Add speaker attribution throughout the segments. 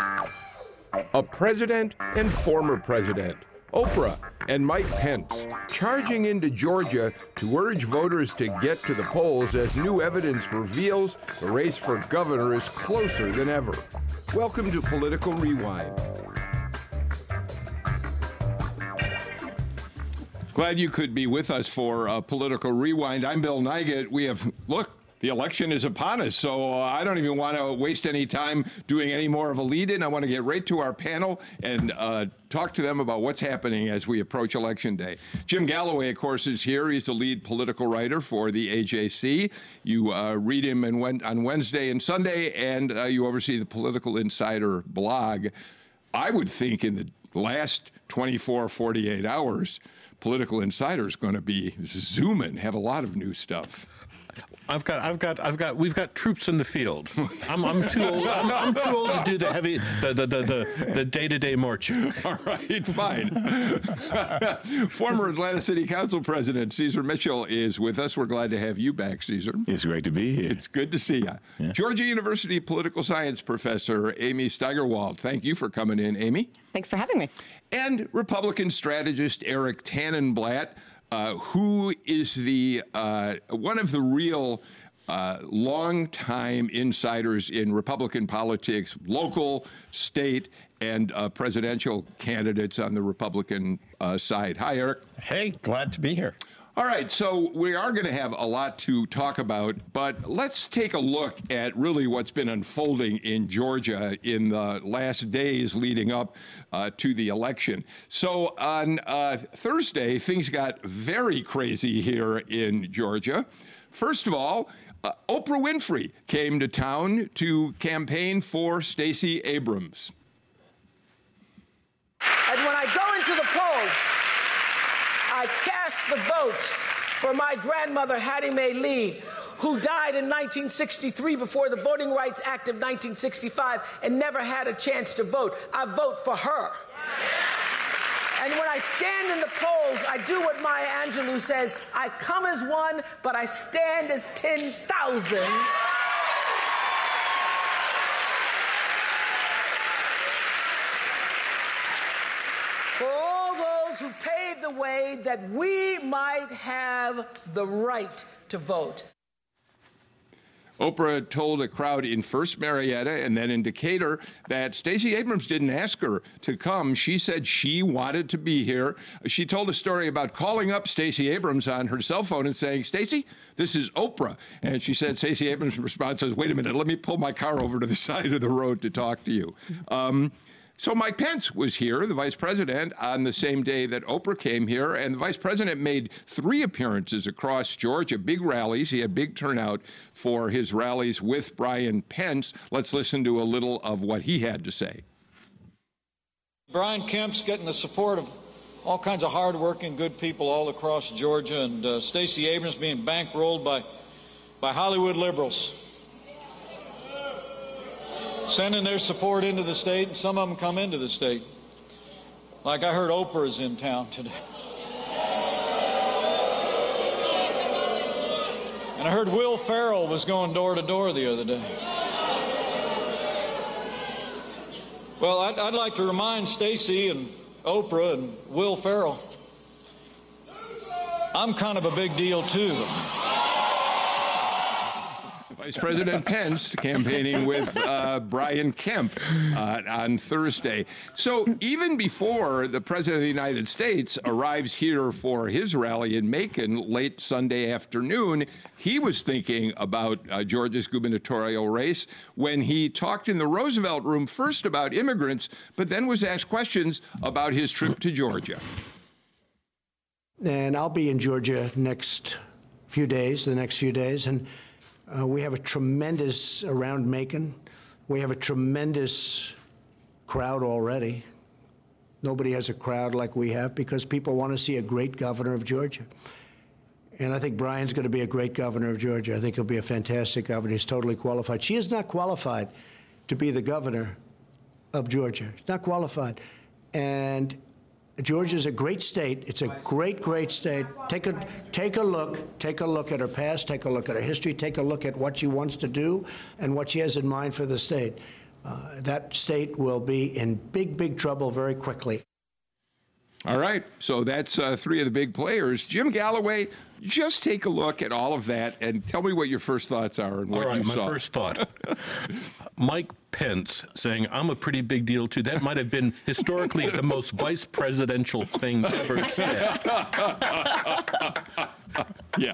Speaker 1: A president and former president, Oprah and Mike Pence, charging into Georgia to urge voters to get to the polls as new evidence reveals the race for governor is closer than ever. Welcome to Political Rewind. Glad you could be with us for Political Rewind. I'm Bill Nigut. The election is upon us, so I don't even want to waste any time doing any more of a lead-in. I want to get right to our panel and talk to them about what's happening as we approach Election Day. Jim Galloway, of course, is here. He's the lead political writer for the AJC. You read him on Wednesday and Sunday, and you oversee the Political Insider blog. I would think in the last 24, 48 hours, Political Insider is going to be zooming, have a lot of new stuff.
Speaker 2: We've got troops in the field. I'm too old. I'm too old to do the day-to-day marching.
Speaker 1: All right, fine. Former Atlanta City Council President Cesar Mitchell is with us. We're glad to have you back, Cesar.
Speaker 3: It's great to be here.
Speaker 1: It's good to see you. Yeah. Georgia University political science professor Amy Steigerwald. Thank you for coming in, Amy.
Speaker 4: Thanks for having me.
Speaker 1: And Republican strategist Eric Tannenblatt, who is the one of the real long-time insiders in Republican politics, local, state, and presidential candidates on the Republican side. Hi, Eric.
Speaker 3: Hey, glad to be here.
Speaker 1: All right, so we are going to have a lot to talk about, but let's take a look at really what's been unfolding in Georgia in the last days leading up to the election. So on Thursday, things got very crazy here in Georgia. First of all, Oprah Winfrey came to town to campaign for Stacey Abrams.
Speaker 5: And when I go into the polls, I cast the vote for my grandmother, Hattie Mae Lee, who died in 1963 before the Voting Rights Act of 1965 and never had a chance to vote. I vote for her. And when I stand in the polls, I do what Maya Angelou says, I come as one, but I stand as 10,000. Who paved the way that we might have the right to vote.
Speaker 1: Oprah told a crowd in First Marietta and then in Decatur that Stacey Abrams didn't ask her to come. She said she wanted to be here. She told a story about calling up Stacey Abrams on her cell phone and saying, Stacey, this is Oprah. And she said Stacey Abrams' response was, wait a minute, let me pull my car over to the side of the road to talk to you. So Mike Pence was here, the vice president, on the same day that Oprah came here, and the vice president made 3 appearances across Georgia, big rallies. He had big turnout for his rallies with Brian Pence. Let's listen to a little of what he had to say.
Speaker 6: Brian Kemp's getting the support of all kinds of hardworking, good people all across Georgia, and Stacey Abrams being bankrolled by Hollywood liberals, sending their support into the state, and some of them come into the state. Like I heard Oprah's in town today. And I heard Will Ferrell was going door to door the other day. Well, I'd like to remind Stacey and Oprah and Will Ferrell, I'm kind of a big deal too.
Speaker 1: Vice President Pence campaigning with Brian Kemp on Thursday. So even before the President of the United States arrives here for his rally in Macon late Sunday afternoon, he was thinking about Georgia's gubernatorial race when he talked in the Roosevelt Room first about immigrants, but then was asked questions about his trip to Georgia.
Speaker 7: And I'll be in Georgia the next few days, and we have a tremendous, around Macon, we have a tremendous crowd already. Nobody has a crowd like we have because people want to see a great governor of Georgia. And I think Brian's going to be a great governor of Georgia. I think he'll be a fantastic governor. He's totally qualified. She is not qualified to be the governor of Georgia. She's not qualified. And Georgia's a great state. It's a great, great state. Take a look at her past, take a look at her history, take a look at what she wants to do and what she has in mind for the state. that state will be in big, big trouble very quickly.
Speaker 1: All right, so that's three of the big players. Jim Galloway, just take a look at all of that and tell me what your first thoughts are and what you saw.
Speaker 2: My first thought, Mike Pence saying, I'm a pretty big deal too. That might have been historically the most vice presidential thing ever said.
Speaker 1: Yeah.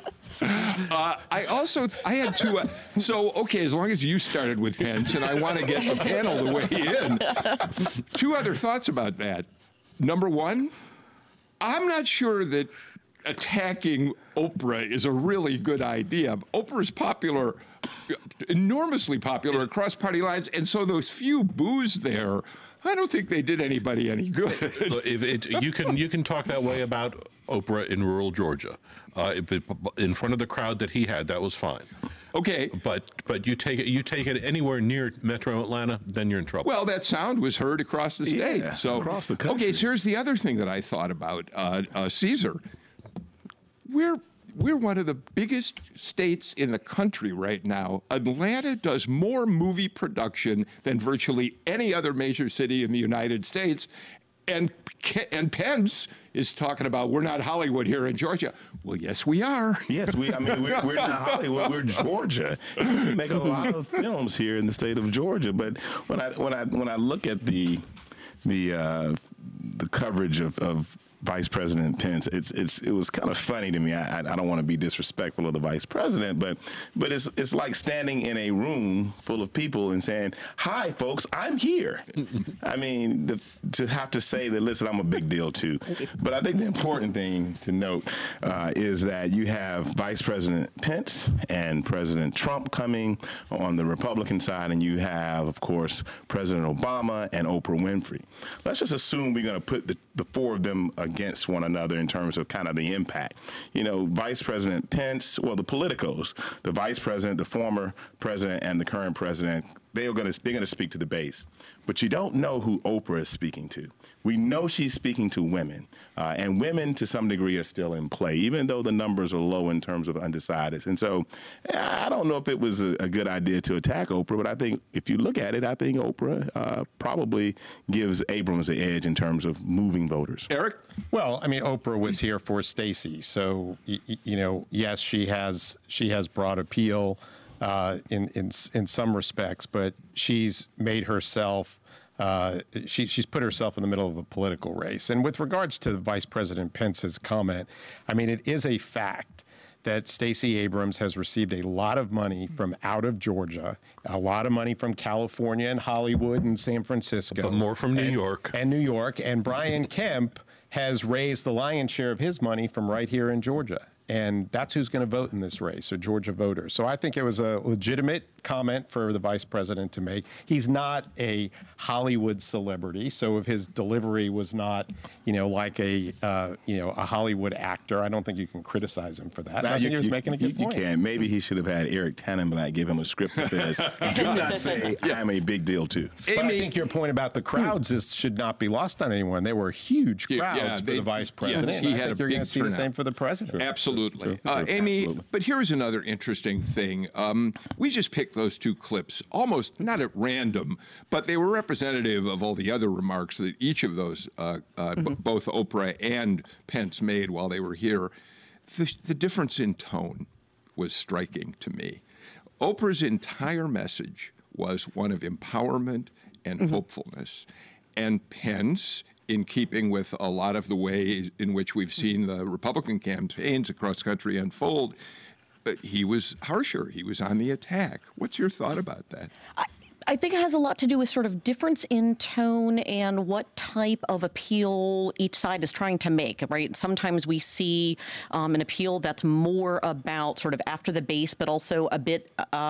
Speaker 1: I had two. Okay, as long as you started with Pence, and I want to get the panel to weigh in. Two other thoughts about that. Number one, I'm not sure that attacking Oprah is a really good idea. Oprah is popular, enormously popular across party lines, and so those few boos there, I don't think they did anybody any good.
Speaker 2: You can talk that way about Oprah in rural Georgia. In front of the crowd that he had, that was fine.
Speaker 1: Okay,
Speaker 2: but you take it anywhere near Metro Atlanta, then you're in trouble.
Speaker 1: Well, that sound was heard across the state.
Speaker 3: Yeah,
Speaker 1: so
Speaker 3: across the country.
Speaker 1: Okay, so here's the other thing that I thought about Caesar. We're one of the biggest states in the country right now. Atlanta does more movie production than virtually any other major city in the United States. And Pence is talking about we're not Hollywood here in Georgia. Well, yes, we are.
Speaker 3: Yes, we're not Hollywood. We're Georgia. We make a lot of films here in the state of Georgia. But when I look at the coverage of Vice President Pence, it was kind of funny to me. I don't want to be disrespectful of the vice president, but it's like standing in a room full of people and saying, "Hi, folks, I'm here." I mean, to have to say that, listen, I'm a big deal too. But I think the important thing to note is that you have Vice President Pence and President Trump coming on the Republican side, and you have, of course, President Obama and Oprah Winfrey. Let's just assume we're going to put the four of them against one another in terms of kind of the impact. You know, Vice President Pence, well, the politicos, the vice president, the former president, and the current president, they're going to speak to the base. But you don't know who Oprah is speaking to. We know she's speaking to women, and women to some degree are still in play, even though the numbers are low in terms of undecideds. And so I don't know if it was a good idea to attack Oprah, but I think if you look at it, I think Oprah probably gives Abrams the edge in terms of moving voters.
Speaker 1: Eric?
Speaker 4: Well, I mean, Oprah was here for Stacey, so yes, she has broad appeal in some respects, but she's made herself. She's put herself in the middle of a political race. And with regards to Vice President Pence's comment, I mean, it is a fact that Stacey Abrams has received a lot of money from out of Georgia, a lot of money from California and Hollywood and San Francisco.
Speaker 2: But more from New York.
Speaker 4: And New York. And Brian Kemp has raised the lion's share of his money from right here in Georgia. And that's who's going to vote in this race, or Georgia voters. So I think it was a legitimate comment for the vice president to make. He's not a Hollywood celebrity, so if his delivery was not, like a Hollywood actor, I don't think you can criticize him for that. I think he was making a good point.
Speaker 3: You can. Maybe he should have had Eric Tannenblatt give him a script that says, "Do not say I'm a big deal too."
Speaker 4: But I think your point about the crowds should not be lost on anyone. There were huge crowds for the vice president.
Speaker 1: Yes, he had a
Speaker 4: you're going to see
Speaker 1: turnout.
Speaker 4: the same for the president.
Speaker 1: Absolutely. Amy, but here's another interesting thing. We just picked those two clips almost not at random, but they were representative of all the other remarks that each of those, both Oprah and Pence made while they were here. The difference in tone was striking to me. Oprah's entire message was one of empowerment and hopefulness. And Pence, in keeping with a lot of the ways in which we've seen the Republican campaigns across the country unfold, he was harsher. He was on the attack. What's your thought about that?
Speaker 8: I think it has a lot to do with sort of difference in tone and what type of appeal each side is trying to make, right? Sometimes we see an appeal that's more about sort of after the base, but also a bit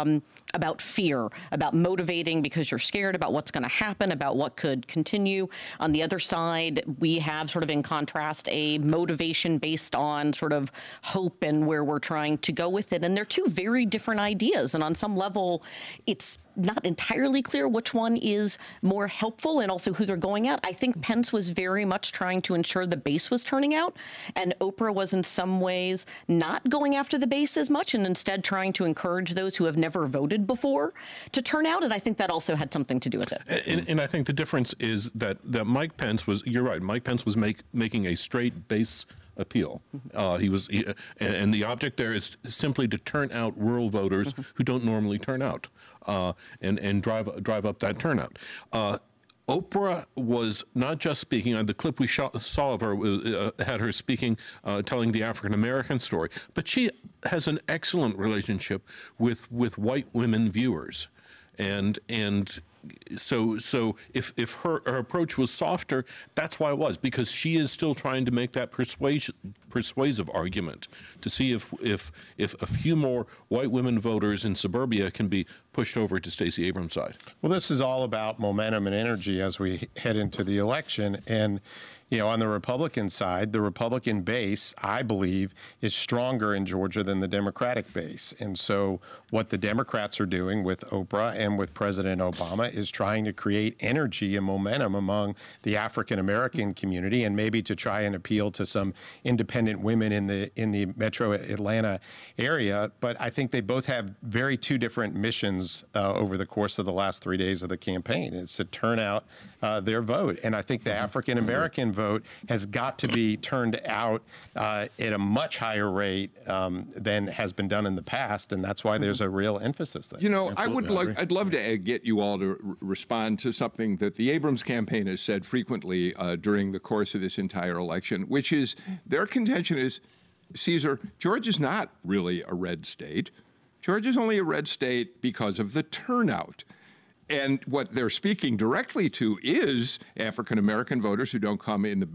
Speaker 8: about fear, about motivating because you're scared about what's going to happen, about what could continue. On the other side, we have sort of in contrast a motivation based on sort of hope and where we're trying to go with it. And they're two very different ideas. And on some level, it's not entirely clear which one is more helpful and also who they're going at. I think Pence was very much trying to ensure the base was turning out, and Oprah was in some ways not going after the base as much and instead trying to encourage those who have never voted voted before to turn out, and I think that also had something to do with it.
Speaker 2: And I think the difference is that Mike Pence was, you're right, Mike Pence was making a straight base appeal. And the object there is simply to turn out rural voters who don't normally turn out, and drive up that turnout. Oprah was not just speaking. The clip we saw of her had her speaking, telling the African American story, but she has an excellent relationship with white women viewers, and so if her approach was softer, that's why it was, because she is still trying to make that persuasive argument to see if a few more white women voters in suburbia can be pushed over to Stacey Abrams' side.
Speaker 4: Well, this is all about momentum and energy as we head into the election. And, you know, on the Republican side, the Republican base, I believe, is stronger in Georgia than the Democratic base. And so what the Democrats are doing with Oprah and with President Obama is trying to create energy and momentum among the African American community, and maybe to try and appeal to some independent women in the metro Atlanta area. But I think they both have two different missions over the course of the last 3 days of the campaign. It's to turn out their vote. And I think the African American vote has got to be turned out at a much higher rate than has been done in the past, and that's why there's a real emphasis there.
Speaker 1: You know, I'd love to get you all to respond to something that the Abrams campaign has said frequently during the course of this entire election, which is their contention is, Caesar, Georgia's not really a red state. Georgia's only a red state because of the turnout. And what they're speaking directly to is African American voters who don't come in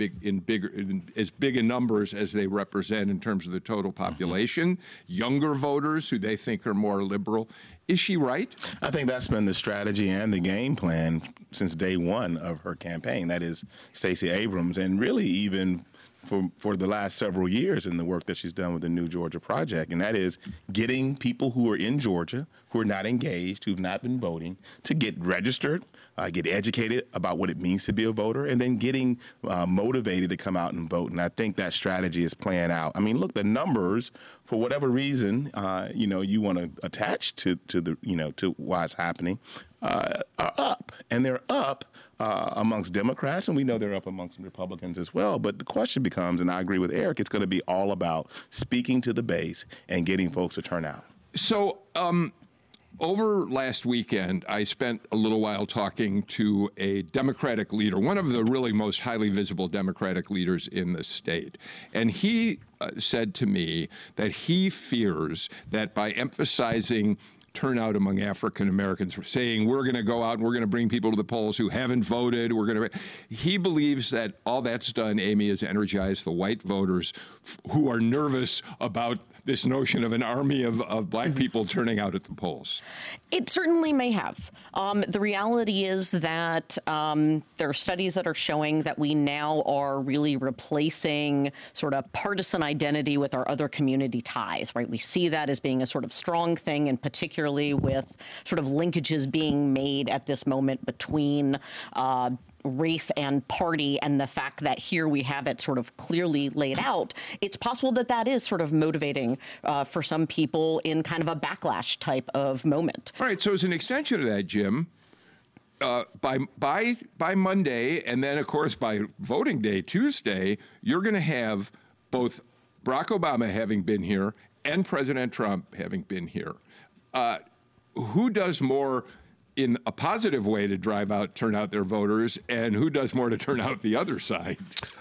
Speaker 1: as big in numbers as they represent in terms of the total population, younger voters who they think are more liberal. Is she right?
Speaker 3: I think that's been the strategy and the game plan since day one of her campaign. That is Stacey Abrams, and really even for the last several years in the work that she's done with the New Georgia Project, and that is getting people who are in Georgia, who are not engaged, who've not been voting, to get registered, get educated about what it means to be a voter, and then getting motivated to come out and vote. And I think that strategy is playing out. I mean, look, the numbers, for whatever reason, you want to attach to why it's happening, are up, and they're up amongst Democrats, and we know they're up amongst Republicans as well. But the question becomes, and I agree with Eric, it's going to be all about speaking to the base and getting folks to turn out.
Speaker 1: So over last weekend, I spent a little while talking to a Democratic leader, one of the really most highly visible Democratic leaders in the state. And he said to me that he fears that by emphasizing turnout among African Americans, saying we're going to go out and we're going to bring people to the polls who haven't voted. He believes that all that's done, Amy, is energize the white voters who are nervous about this notion of an army of black people turning out at the polls.
Speaker 8: It certainly may have. The reality is that there are studies that are showing that we now are really replacing sort of partisan identity with our other community ties, right? We see that as being a sort of strong thing, and particularly with sort of linkages being made at this moment between race and party, and the fact that here we have it sort of clearly laid out. It's possible that that is sort of motivating for some people in kind of a backlash type of moment.
Speaker 1: All right. So as an extension of that, Jim, by Monday, and then of course by voting day Tuesday, you're going to have both Barack Obama having been here and President Trump having been here. Who does more in a positive way to turn out their voters, and who does more to turn out the other side?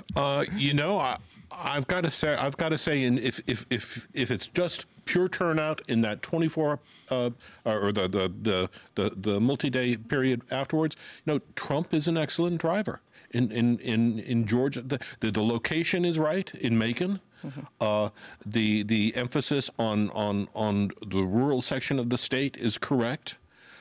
Speaker 2: I've got to say, and if it's just pure turnout in that 24 or the multi-day period afterwards, Trump is an excellent driver in Georgia. The location is right in Macon. The emphasis on the rural section of the state is correct.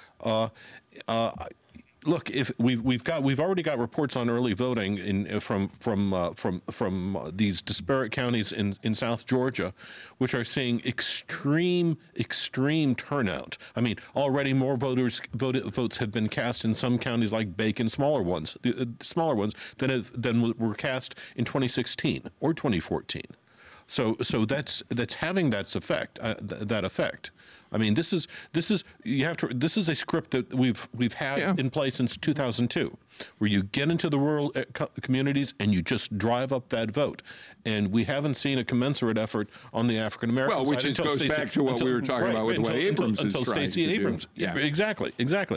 Speaker 2: Look, if we've already got reports on early voting from these disparate counties in South Georgia, which are seeing extreme turnout. I mean, already more votes have been cast in some counties like Bacon, smaller ones than were cast in 2016 or 2014. So that's having that effect. That effect. I mean, this is This is a script that we've had in place since 2002, where you get into the rural communities and you just drive up that vote, and we haven't seen a commensurate effort on the African American side.
Speaker 1: Well, which goes back to what we were talking about with what Abrams is trying to do.
Speaker 2: Until Stacey Abrams.
Speaker 1: Yeah.
Speaker 2: Exactly.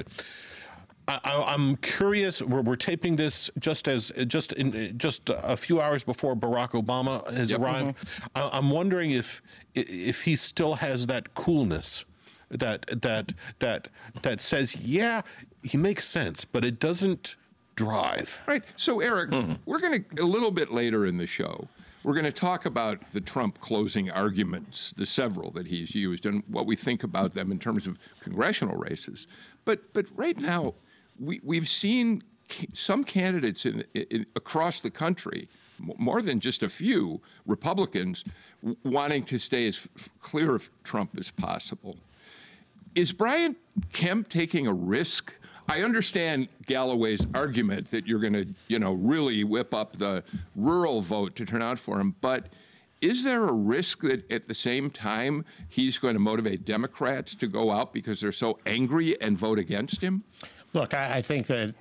Speaker 2: I'm curious. We're taping this just a few hours before Barack Obama has arrived. I'm wondering if he still has that coolness that says, yeah, he makes sense, but it doesn't drive.
Speaker 1: Right. So, Eric, we're going to, a little bit later in the show, we're going to talk about the Trump closing arguments, the several that he's used, and what we think about them in terms of congressional races. But right now, we've seen some candidates across the country, more than just a few Republicans, wanting to stay as clear of Trump as possible. Is Brian Kemp taking a risk? I understand Galloway's argument that you're going to, really whip up the rural vote to turn out for him, but is there a risk that at the same time he's going to motivate Democrats to go out because they're so angry and vote against him?
Speaker 4: Look, I think that,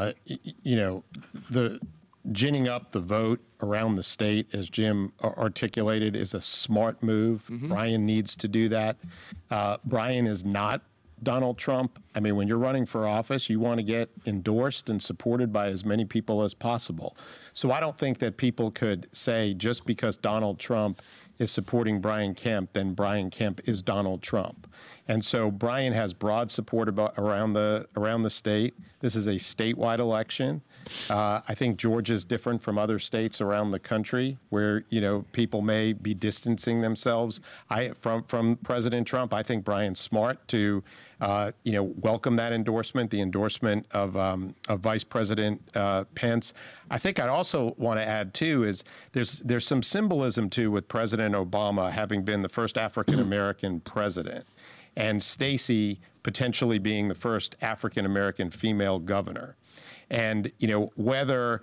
Speaker 4: the ginning up the vote around the state, as Jim articulated, is a smart move. Brian needs to do that. Brian is not Donald Trump. I mean, when you're running for office, you want to get endorsed and supported by as many people as possible. So I don't think that people could say just because Donald Trump is supporting Brian Kemp, then Brian Kemp is Donald Trump. And so Brian has broad support around the state. This is a statewide election. I think Georgia is different from other states around the country where, people may be distancing themselves from President Trump. I think Brian's smart to, welcome that endorsement, the endorsement of Vice President Pence. I think I'd also want to add, too, is there's some symbolism, too, with President Obama having been the first African-American president and Stacey potentially being the first African-American female governor. And, whether,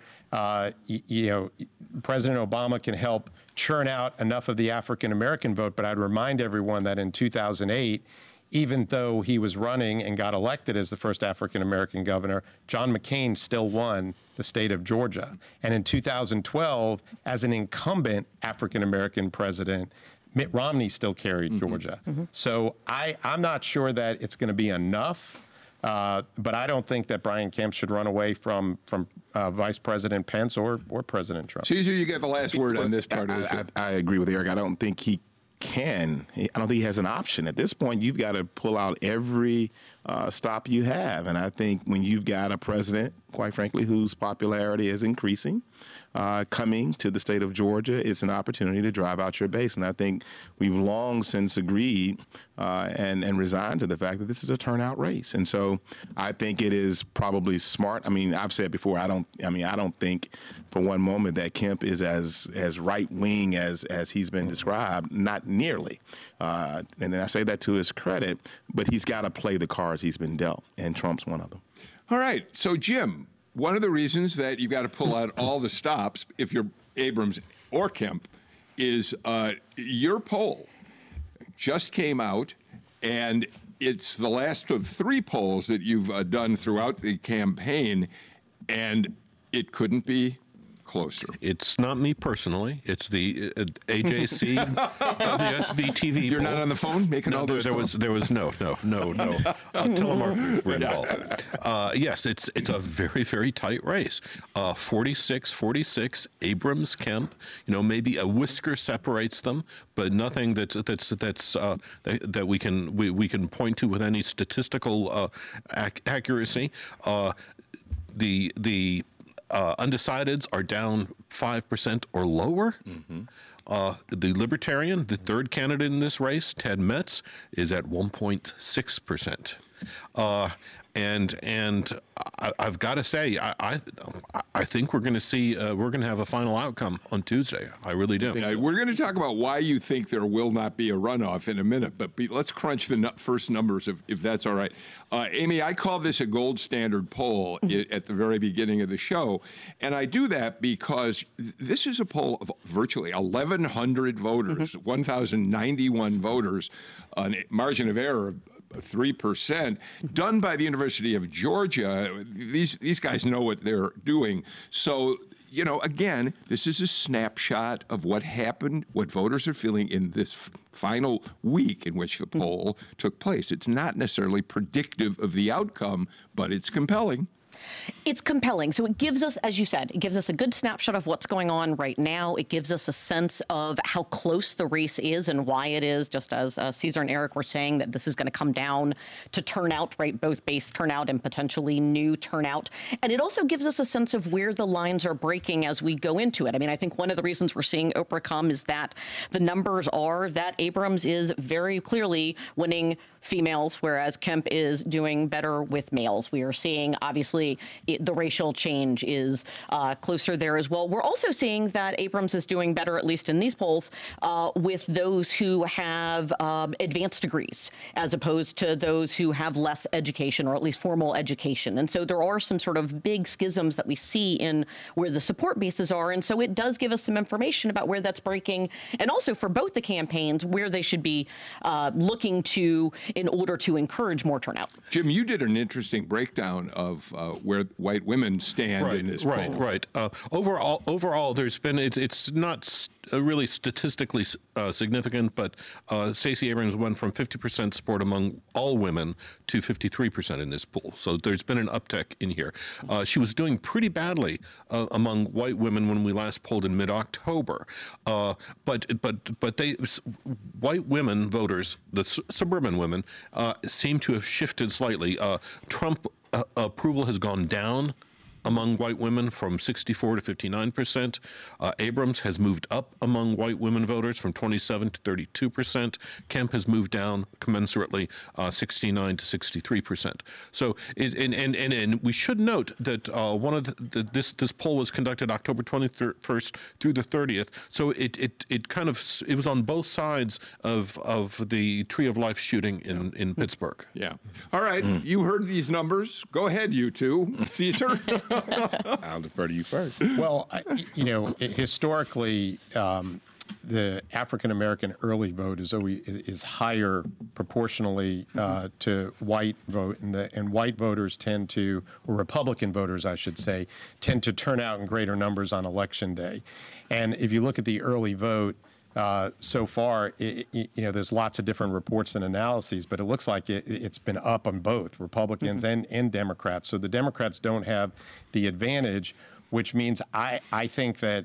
Speaker 4: President Obama can help churn out enough of the African-American vote, but I'd remind everyone that in 2008, even though he was running and got elected as the first African-American governor, John McCain still won the state of Georgia. And in 2012, as an incumbent African-American president, Mitt Romney still carried Georgia. So I'm not sure that it's going to be enough, but I don't think that Brian Kemp should run away from Vice President Pence or President Trump.
Speaker 1: Caesar, you get the last word on this part of it.
Speaker 3: I agree with Eric. I don't think he can. I don't think he has an option. At this point, you've got to pull out every stop you have. And I think when you've got a president, quite frankly, whose popularity is increasing, coming to the state of Georgia, it's an opportunity to drive out your base. And I think we've long since agreed and resigned to the fact that this is a turnout race. And so I think it is probably smart. I mean, I've said before, I don't think for one moment that Kemp is as right-wing as he's been described, not nearly. And I say that to his credit, but he's got to play the cards he's been dealt, and Trump's one of them.
Speaker 1: All right. So, Jim, one of the reasons that you've got to pull out all the stops, if you're Abrams or Kemp, is your poll just came out, and it's the last of 3 polls that you've done throughout the campaign, and it couldn't be closer.
Speaker 2: It's not me personally. It's the AJC WSB TV.
Speaker 1: You're
Speaker 2: poll.
Speaker 1: not on the phone making all those.
Speaker 2: There was no. Telemarketers were involved. Yes, it's a very, very tight race. 46-46. Abrams, Kemp. Maybe a whisker separates them, but nothing that we can point to with any statistical accuracy. The undecideds are down 5% or lower. The Libertarian, the third candidate in this race, Ted Metz, is at 1.6%. And I've got to say, I think we're going to see we're going to have a final outcome on Tuesday. I really do.
Speaker 1: We're going to talk about why you think there will not be a runoff in a minute, but let's crunch the first numbers if that's all right. Amy, I call this a gold standard poll at the very beginning of the show, and I do that because this is a poll of virtually 1,100 voters, 1,091 voters, a margin of error of 3%, done by the University of Georgia. These guys know what they're doing. So, again, this is a snapshot of what happened, what voters are feeling in this final week in which the poll took place. It's not necessarily predictive of the outcome, but it's compelling.
Speaker 8: It's compelling. So it gives us, as you said, it gives us a good snapshot of what's going on right now. It gives us a sense of how close the race is and why it is, just as Caesar and Eric were saying, that this is going to come down to turnout, right? Both base turnout and potentially new turnout. And it also gives us a sense of where the lines are breaking as we go into it. I mean, I think one of the reasons we're seeing Oprah come is that the numbers are that Abrams is very clearly winning females, whereas Kemp is doing better with males. We are seeing, obviously, the racial change is closer there as well. We're also seeing that Abrams is doing better, at least in these polls, with those who have advanced degrees, as opposed to those who have less education, or at least formal education. And so there are some sort of big schisms that we see in where the support bases are. And so it does give us some information about where that's breaking, and also for both the campaigns, where they should be looking to in order to encourage more turnout.
Speaker 1: Jim, you did an interesting breakdown of where white women stand in this poll.
Speaker 2: Right. Overall, there's been it's not really statistically significant, but Stacey Abrams went from 50% support among all women to 53% in this poll. So there's been an uptick in here. She was doing pretty badly among white women when we last polled in mid-October. But white women voters, the suburban women, seem to have shifted slightly. Trump approval has gone down among white women from 64 to 59%. Abrams has moved up among white women voters from 27 to 32%. Kemp has moved down commensurately, 69 to 63%. So, and we should note that one of this poll was conducted October 21st through the 30th. So it was on both sides of the Tree of Life shooting in Pittsburgh.
Speaker 1: Yeah. All right. You heard these numbers. Go ahead, you two. Caesar.
Speaker 3: I'll defer to you first.
Speaker 4: Well, historically, the African American early vote is higher proportionally to white vote, and white voters tend to, or Republican voters, I should say, tend to turn out in greater numbers on Election Day. And if you look at the early vote, so far, there's lots of different reports and analyses, but it looks like it's been up on both Republicans and Democrats. So the Democrats don't have the advantage, which means I think that,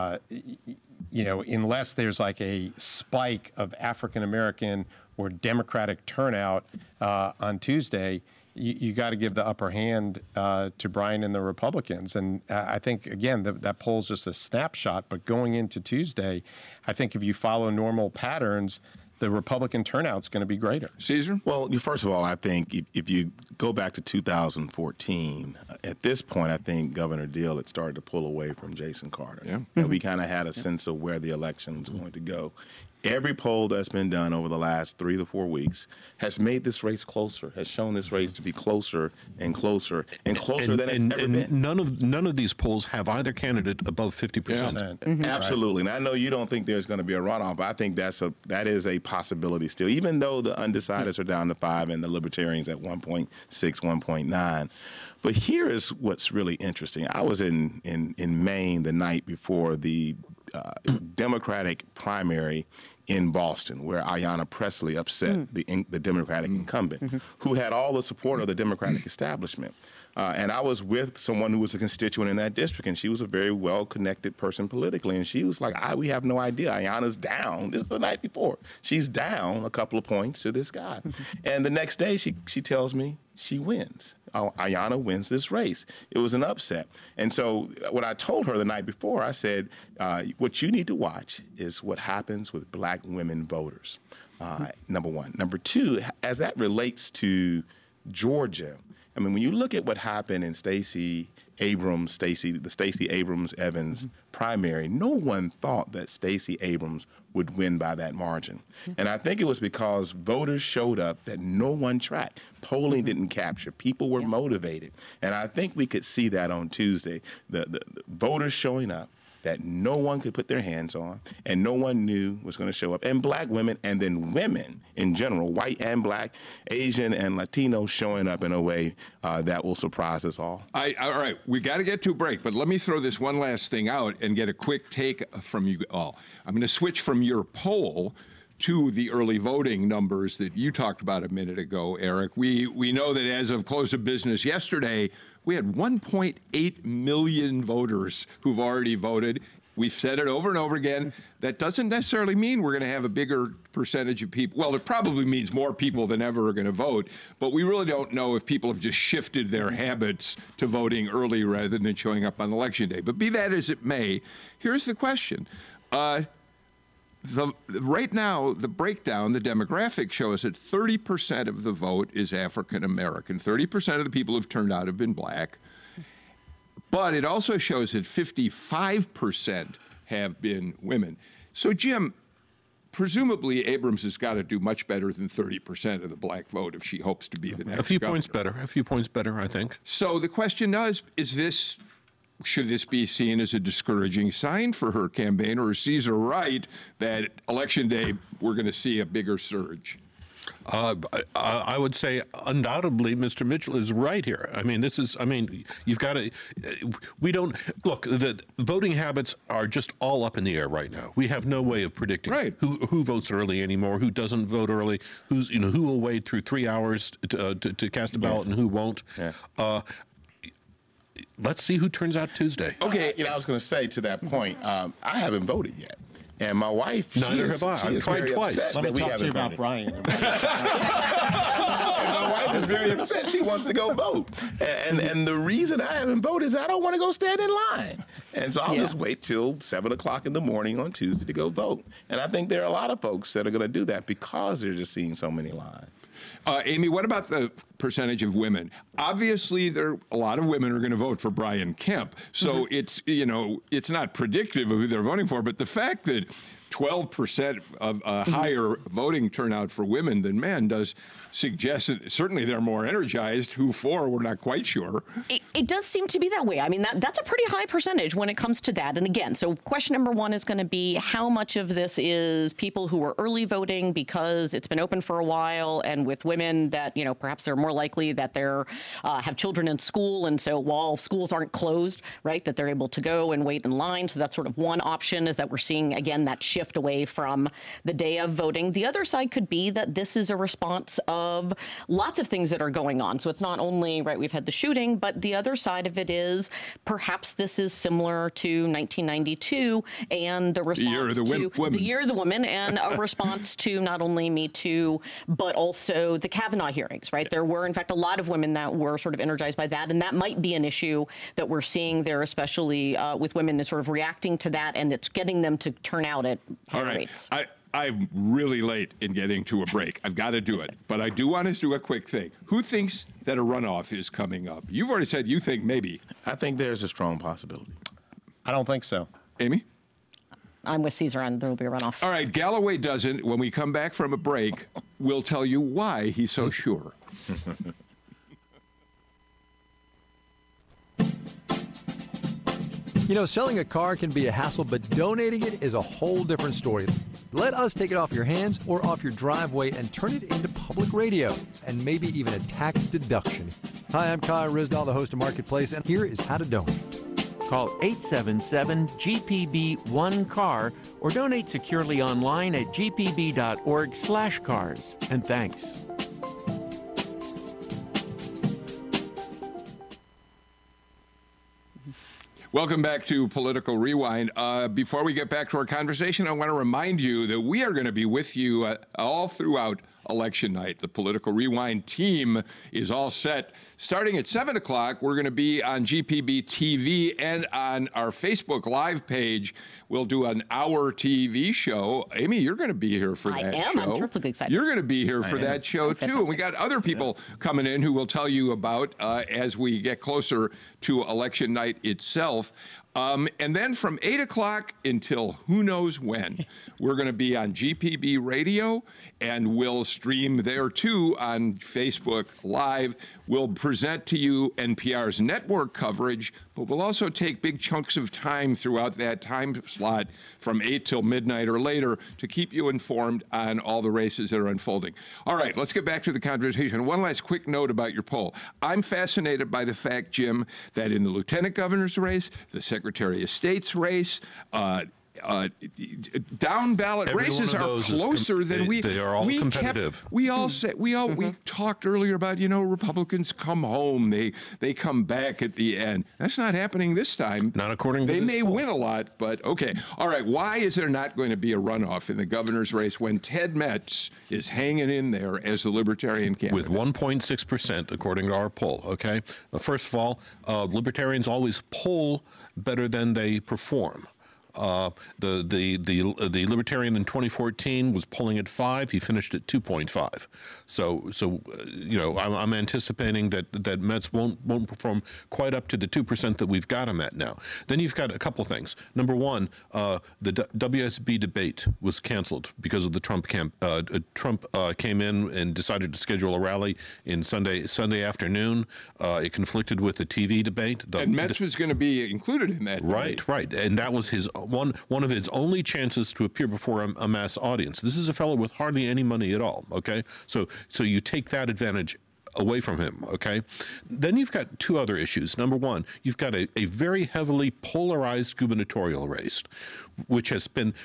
Speaker 4: unless there's like a spike of African American or Democratic turnout on Tuesday, you got to give the upper hand to Brian and the Republicans. And I think, again, that poll's just a snapshot. But going into Tuesday, I think if you follow normal patterns, the Republican turnout's going to be greater.
Speaker 1: Caesar?
Speaker 3: Well, first of all, I think if you go back to 2014, at this point, I think Governor Deal had started to pull away from Jason Carter.
Speaker 1: Yeah.
Speaker 3: And we kind of had a sense of where the election was going to go. Every poll that's been done over the last 3 to 4 weeks has made this race closer, has shown this race to be closer and closer and closer than it's ever been.
Speaker 2: None of these polls have either candidate above 50%.
Speaker 3: Yeah. Absolutely. And I know you don't think there's going to be a runoff, but I think that is a possibility still, even though the undecideds are down to 5 and the Libertarians at 1.6, 1.9. But here is what's really interesting. I was in Maine the night before the Democratic primary in Boston, where Ayanna Pressley upset the Democratic incumbent, who had all the support of the Democratic establishment. And I was with someone who was a constituent in that district, and she was a very well-connected person politically. And she was like, we have no idea. Ayanna's down. This is the night before. She's down a couple of points to this guy. And the next day, she tells me she wins. Ayanna wins this race. It was an upset. And so what I told her the night before, I said, what you need to watch is what happens with black women voters, number one. Number two, as that relates to Georgia. I mean, when you look at what happened in the Stacey Abrams Evans primary, no one thought that Stacey Abrams would win by that margin. And I think it was because voters showed up that no one tracked. Polling didn't capture. People were motivated. And I think we could see that on Tuesday. The voters showing up that no one could put their hands on and no one knew was going to show up. And black women, and then women in general, white and black, Asian and Latino, showing up in a way that will surprise us all.
Speaker 1: All right, we got to get to a break, but let me throw this one last thing out and get a quick take from you all. I'm going to switch from your poll to the early voting numbers that you talked about a minute ago, Eric. We know that as of close of business yesterday, we had 1.8 million voters who've already voted. We've said it over and over again. That doesn't necessarily mean we're going to have a bigger percentage of people. Well, it probably means more people than ever are going to vote, but we really don't know if people have just shifted their habits to voting early rather than showing up on Election Day. But be that as it may, here's the question. Right now, the breakdown, the demographics show us that 30% of the vote is African American. 30% of the people who've turned out have been black. But it also shows that 55% have been women. So, Jim, presumably Abrams has got to do much better than 30% of the black vote if she hopes to be the next governor.
Speaker 2: A few points better, I think.
Speaker 1: So the question is should this be seen as a discouraging sign for her campaign, or is Caesar right that Election Day we're going to see a bigger surge?
Speaker 2: I would say undoubtedly Mr. Mitchell is right here. I mean, you've got to, we don't, look, the voting habits are just all up in the air right now. We have no way of predicting who votes early anymore, who doesn't vote early, who will wait through 3 hours to cast a ballot and who won't. Yeah. Let's see who turns out Tuesday.
Speaker 3: Okay, I was going to say to that point, I haven't voted yet. And my wife,
Speaker 2: neither have I. I've tried twice.
Speaker 4: Let me talk to you about Brian.
Speaker 3: And my wife is very upset. She wants to go vote. And the reason I haven't voted is I don't want to go stand in line. And so I'll just wait till 7 o'clock in the morning on Tuesday to go vote. And I think there are a lot of folks that are going to do that because they're just seeing so many lines.
Speaker 1: Amy, what about the percentage of women? Obviously, a lot of women are going to vote for Brian Kemp. So it's not predictive of who they're voting for. But the fact that 12% of higher voting turnout for women than men does suggest that certainly they're more energized. Who for, we're not quite sure.
Speaker 8: It does seem to be that way. I mean, that's a pretty high percentage when it comes to that. And again, so question number one is going to be how much of this is people who are early voting because it's been open for a while, and with women that, perhaps they're more likely that they're have children in school. And so while schools aren't closed, right, that they're able to go and wait in line. So that's sort of one option, is that we're seeing, again, that shift away from the day of voting. The other side could be that this is a response of lots of things that are going on. So it's not only, right, we've had the shooting, but the other side of it is perhaps this is similar to 1992 and the response the Year of the Woman, and a response to not only Me Too, but also the Kavanaugh hearings, right? There were, in fact, a lot of women that were sort of energized by that, and that might be an issue that we're seeing there, especially with women that's sort of reacting to that, and it's getting them to turn out at higher rates.
Speaker 1: I'm really late in getting to a break. I've got to do it. But I do want to do a quick thing. Who thinks that a runoff is coming up? You've already said you think maybe.
Speaker 3: I think there's a strong possibility.
Speaker 4: I don't think so.
Speaker 1: Amy?
Speaker 8: I'm with Caesar on there will be a runoff.
Speaker 1: All right, Galloway doesn't. When we come back from a break, we'll tell you why he's so sure.
Speaker 9: Selling a car can be a hassle, but donating it is a whole different story. Let us take it off your hands or off your driveway and turn it into public radio, and maybe even a tax deduction. Hi, I'm Kai Risdall, the host of Marketplace, and here is how to donate.
Speaker 10: Call 877-GPB-1CAR or donate securely online at gpb.org/cars. And thanks.
Speaker 1: Welcome back to Political Rewind. Before we get back to our conversation, I want to remind you that we are going to be with you all throughout election night. The Political Rewind team is all set. Starting at 7 o'clock, we're going to be on GPB TV and on our Facebook Live page. We'll do an hour TV show. Amy, you're going to be here for that show.
Speaker 8: I am. I'm terrifically excited.
Speaker 1: You're going to be here for that show, too. And we got other people coming in who will tell you about as we get closer to election night itself. And then from 8 o'clock until who knows when, we're going to be on GPB Radio, and we'll stream there, too, on Facebook Live. We'll present to you NPR's network coverage, but we'll also take big chunks of time throughout that time slot from 8 till midnight or later to keep you informed on all the races that are unfolding. All right, let's get back to the conversation. One last quick note about your poll. I'm fascinated by the fact, Jim, that in the lieutenant governor's race, the Secretary of State's race, down ballot races are closer than
Speaker 2: they are all competitive.
Speaker 1: We talked earlier about, Republicans come home, they come back at the end. That's not happening this time.
Speaker 2: Not according to this
Speaker 1: They may
Speaker 2: poll.
Speaker 1: win a lot, but okay. All right, why is there not going to be a runoff in the governor's race when Ted Metz is hanging in there as the Libertarian candidate?
Speaker 2: With 1.6%, according to our poll, okay? First of all, Libertarians always poll better than they perform. The Libertarian in 2014 was polling at 5. He finished at 2.5. So I'm anticipating that Metz won't perform quite up to the 2% that we've got him at now. Then you've got a couple things. Number one, the WSB debate was canceled because of the Trump camp. Trump came in and decided to schedule a rally in Sunday afternoon. It conflicted with the TV debate.
Speaker 1: And Metz was going to be included in that debate.
Speaker 2: Right. And that was his one of his only chances to appear before a mass audience. This is a fellow with hardly any money at all, okay? So you take that advantage away from him, okay? Then you've got two other issues. Number one, you've got a very heavily polarized gubernatorial race, which has been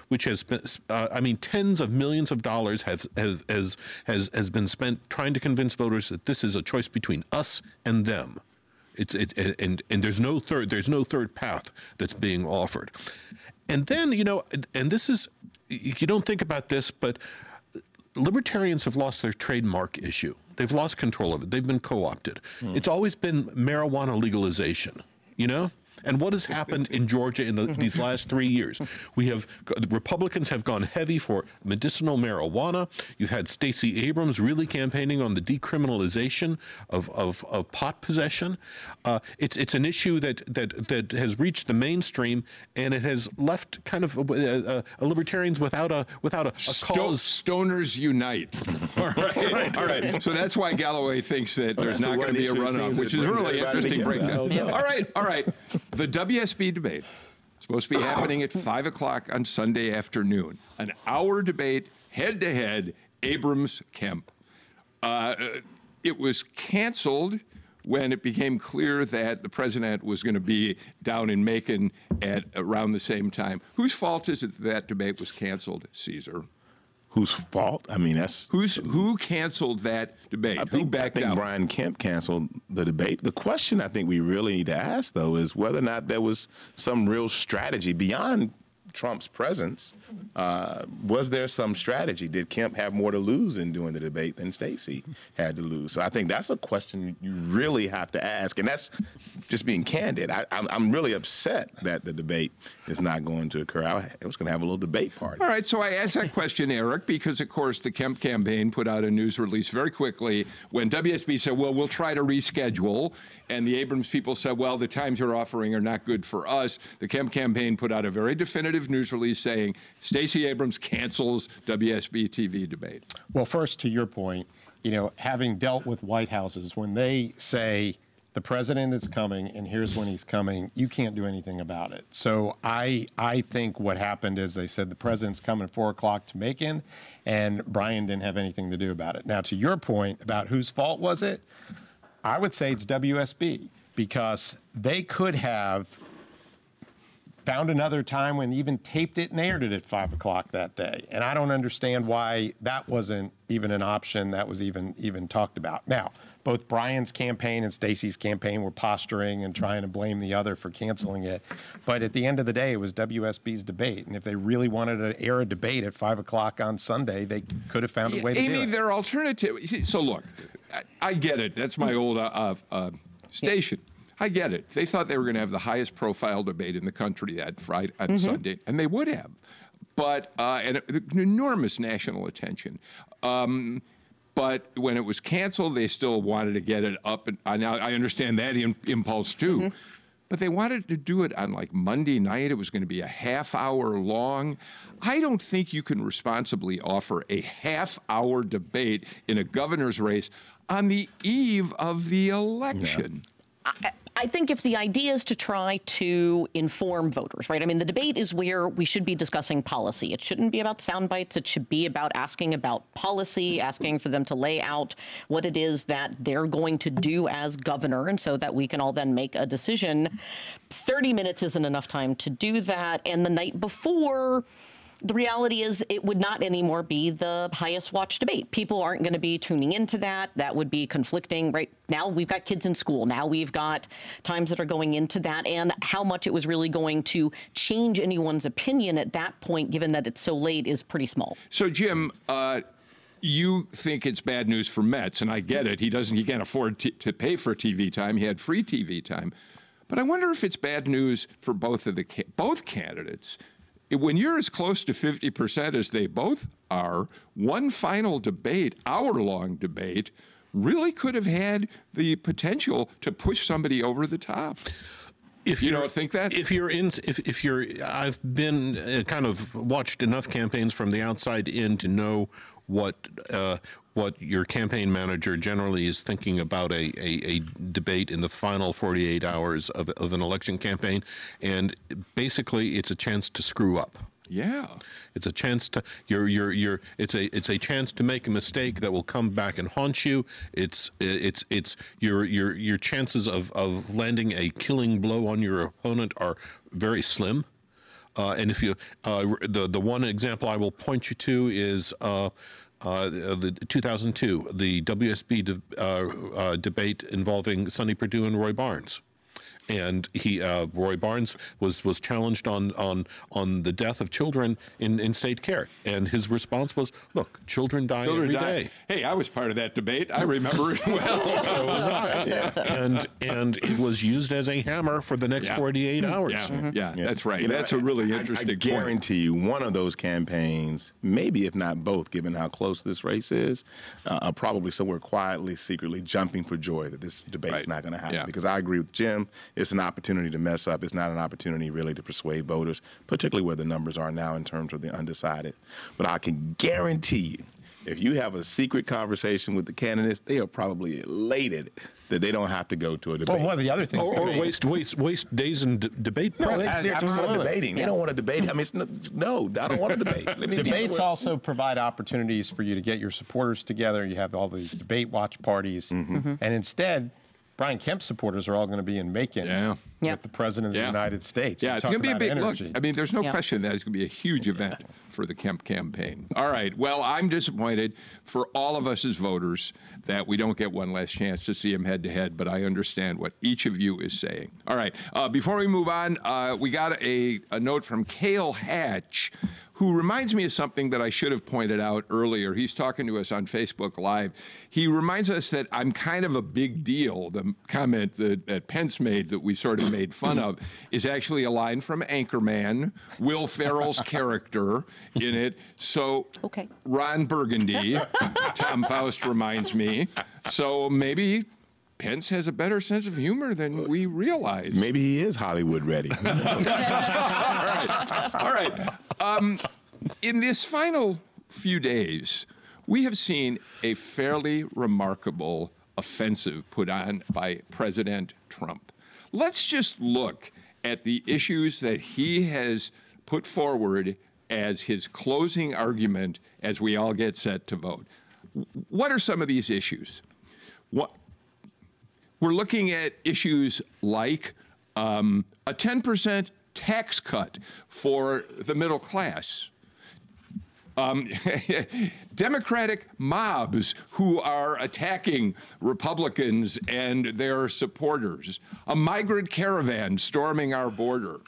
Speaker 2: tens of millions of dollars has been spent trying to convince voters that this is a choice between us and them. And there's no third path that's being offered. And then, and this is, you don't think about this, but Libertarians have lost their trademark issue. They've lost control of it. They've been co-opted. It's always been marijuana legalization, And what has happened in Georgia in these last 3 years? The Republicans have gone heavy for medicinal marijuana. You've had Stacey Abrams really campaigning on the decriminalization of pot possession. It's an issue that has reached the mainstream, and it has left kind of libertarians without a cause.
Speaker 1: Stoners unite. All right. So that's why Galloway thinks that there's not going to be a runoff, which is really interesting breakdown. All right. The WSB debate is supposed to be happening at 5 o'clock on Sunday afternoon. An hour debate, head-to-head, Abrams-Kemp. It was canceled when it became clear that the president was going to be down in Macon at around the same time. Whose fault is it that debate was canceled, Caesar?
Speaker 3: Whose fault? I mean, that's...
Speaker 1: Who canceled that debate? Who backed out?
Speaker 3: I think Brian Kemp canceled the debate. The question I think we really need to ask, though, is whether or not there was some real strategy beyond Trump's presence. Was there some strategy? Did Kemp have more to lose in doing the debate than Stacey had to lose? So I think that's a question you really have to ask, and that's just being candid. I'm really upset that the debate is not going to occur. I was going to have a little debate party.
Speaker 1: All right, so I asked that question, Eric, because, of course, the Kemp campaign put out a news release very quickly when WSB said, well, we'll try to reschedule, and the Abrams people said, well, the times you're offering are not good for us. The Kemp campaign put out a very definitive news release saying Stacey Abrams cancels WSB TV debate.
Speaker 4: Well, first, to your point, having dealt with White Houses, when they say the president is coming and here's when he's coming, you can't do anything about it. So I think what happened is they said the president's coming at 4 o'clock to Macon, and Brian didn't have anything to do about it. Now, to your point about whose fault was it, I would say it's WSB, because they could have found another time when even taped it and aired it at 5 o'clock that day. And I don't understand why that wasn't even an option that was even talked about. Now, both Brian's campaign and Stacey's campaign were posturing and trying to blame the other for canceling it. But at the end of the day, it was WSB's debate. And if they really wanted to air a debate at 5 o'clock on Sunday, they could have found a way to do it.
Speaker 1: Amy, their alternative. So look, I get it. That's my old station. I get it. They thought they were going to have the highest profile debate in the country that Friday, on Sunday, and they would have. But and enormous national attention. But when it was canceled, they still wanted to get it up. And now I understand that impulse too. But they wanted to do it on like Monday night. It was going to be a half-hour long. I don't think you can responsibly offer a half-hour debate in a governor's race on the eve of the election.
Speaker 8: Yeah. I think if the idea is to try to inform voters, right? I mean, the debate is where we should be discussing policy. It shouldn't be about sound bites. It should be about asking about policy, asking for them to lay out what it is that they're going to do as governor, and so that we can all then make a decision. 30 minutes isn't enough time to do that. And the night before, the reality is it would not anymore be the highest watched debate. People aren't going to be tuning into that. That would be conflicting. Right now, we've got kids in school. Now we've got times that are going into that. And how much it was really going to change anyone's opinion at that point, given that it's so late, is pretty small.
Speaker 1: So, Jim, you think it's bad news for Metz, and I get it. He can't afford to pay for TV time. He had free TV time. But I wonder if it's bad news for both candidates. When you're as close to 50% as they both are, one final debate, hour-long debate, really could have had the potential to push somebody over the top. If you don't think that?
Speaker 2: I've been kind of watched enough campaigns from the outside in to know what your campaign manager generally is thinking about a debate in the final 48 hours of an election campaign, and basically it's a chance to screw up.
Speaker 1: Yeah,
Speaker 2: it's a chance to it's a chance to make a mistake that will come back and haunt you. It's your chances of landing a killing blow on your opponent are very slim. And if you the one example I will point you to is the 2002, the WSB debate involving Sonny Perdue and Roy Barnes. And Roy Barnes was challenged on the death of children in state care, and his response was, "Look, children die every day."
Speaker 1: Hey, I was part of that debate. I remember it well.
Speaker 2: So was I. Yeah. And it was used as a hammer for the next 48 hours.
Speaker 1: Yeah, that's right. That's a really interesting point.
Speaker 3: I guarantee you, one of those campaigns, maybe if not both, given how close this race is, are probably somewhere quietly, secretly jumping for joy that this debate's not going to happen. Because I agree with Jim. It's an opportunity to mess up. It's not an opportunity really to persuade voters, particularly where the numbers are now in terms of the undecided. But I can guarantee you, if you have a secret conversation with the candidates, they are probably elated that they don't have to go to a debate.
Speaker 4: Well, one of the other things,
Speaker 2: or waste days in debate.
Speaker 3: No, they're just not debating. They don't want to debate. I mean, no, I don't want to debate.
Speaker 4: Debates also provide opportunities for you to get your supporters together. You have all these debate watch parties, and instead, Brian Kemp's supporters are all going to be in Macon with the President of the United States.
Speaker 1: Yeah, it's going to be a big look. I mean, there's no question that it's going to be a huge event for the Kemp campaign. All right. Well, I'm disappointed for all of us as voters that we don't get one last chance to see him head to head, but I understand what each of you is saying. All right. Before we move on, we got a note from Cale Hatch, who reminds me of something that I should have pointed out earlier. He's talking to us on Facebook Live. He reminds us that I'm kind of a big deal. The comment that Pence made that we sort of made fun of is actually a line from Anchorman, Will Ferrell's character in it. So Ron Burgundy, Tom Faust reminds me. So maybe Pence has a better sense of humor than we realize.
Speaker 3: Maybe he is Hollywood ready.
Speaker 1: All right. In this final few days, we have seen a fairly remarkable offensive put on by President Trump. Let's just look at the issues that he has put forward as his closing argument as we all get set to vote. What are some of these issues? We're looking at issues like a 10% tax cut for the middle class, Democratic mobs who are attacking Republicans and their supporters, a migrant caravan storming our border,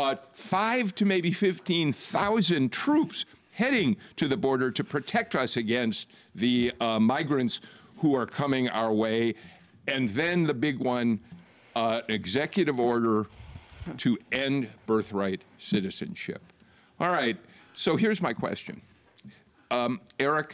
Speaker 1: 5 to maybe 15,000 troops heading to the border to protect us against the migrants who are coming our way, and then the big one, executive order to end birthright citizenship. All right, so here's my question. Eric,